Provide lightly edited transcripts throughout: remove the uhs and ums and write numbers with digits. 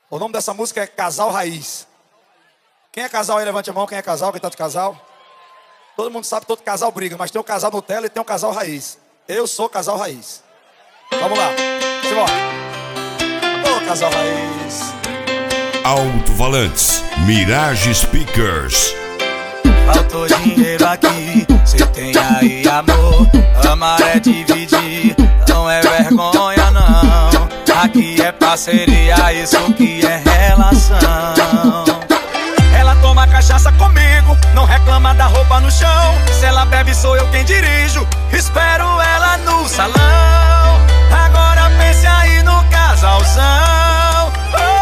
O nome dessa música é Casal Raiz. Quem é casal aí, levante a mão. Quem é casal, quem tá de casal? Todo mundo sabe que todo casal briga, mas tem um casal Nutella e tem um casal Raiz. Eu sou casal Raiz. Vamos lá, simbora. Ô, casal Raiz. Alto-falantes, Mirage Speakers. Faltou dinheiro aqui, cê tem aí amor. Amar é dividir, não é vergonha não. Aqui é parceria, isso que é relação. Ela toma cachaça comigo, não reclama da roupa no chão. Se ela bebe sou eu quem dirijo, espero ela no salão. Agora pense aí no casalzão.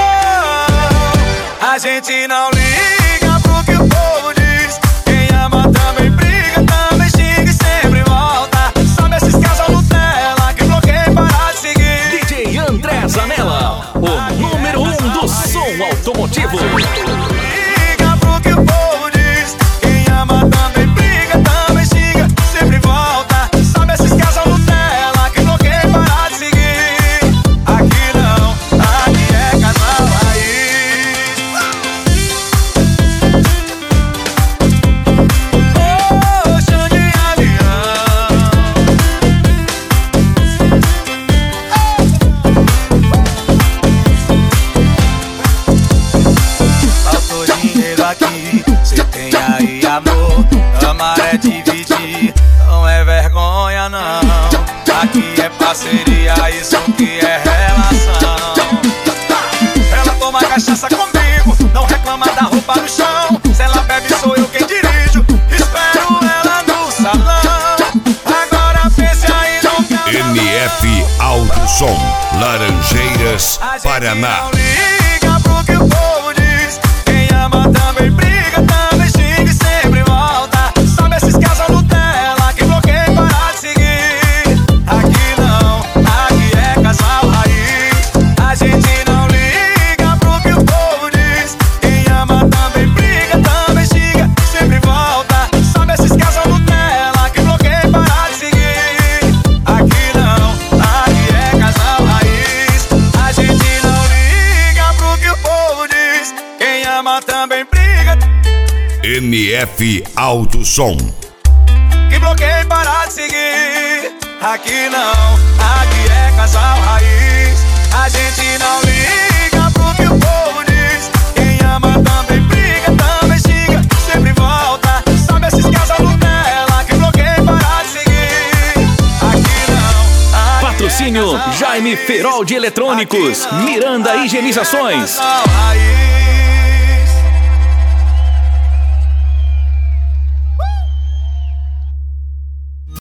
A gente não liga pro que o povo diz. Quem ama também briga, também xinga e sempre volta. Sabe esses casal Nutella que bloqueiam para de seguir. DJ André Zanella, o número 1 do som automotivo. Liga pro que o povo diz. Quem ama também briga, também xinga, sempre volta. Sabe esses casal Nutella que bloqueiam para de seguir. Aqui não, aqui é casal raiz. Aqui, cê tem aí amor. Amar é dividir, não é vergonha não. Aqui é parceria, isso que é relação. Ela toma cachaça comigo, não reclama da roupa no chão. Se ela bebe sou eu quem dirijo, espero ela no salão. Agora pense aí no caminho. NF Alto Som, Laranjeiras, Paraná. Não liga pro que o povo diz. Quem ama também briga, também xinga e sempre volta. Sabe esses casal Nutella que bloqueiam para de seguir. Aqui não, aqui é casal raiz. A gente não liga pro que o povo diz. Quem ama também briga, também xinga e sempre volta. Sabe esses casal Nutella que bloqueiam para de seguir. Aqui não, aqui é casal raiz. A gente não liga pro que o povo diz. Quem ama também briga. NF Alto Som. Que bloqueia e parar de seguir. Aqui não, aqui é casal raiz. A gente não liga pro que o povo diz. Quem ama também briga, também xinga, sempre volta. Sabe esses casal Nutella que bloqueia e parar de seguir. Aqui não, aqui Patrocínio é casal Jaime raiz. Ferol de Eletrônicos, Aqui não, Miranda aqui é Higienizações. casal raiz.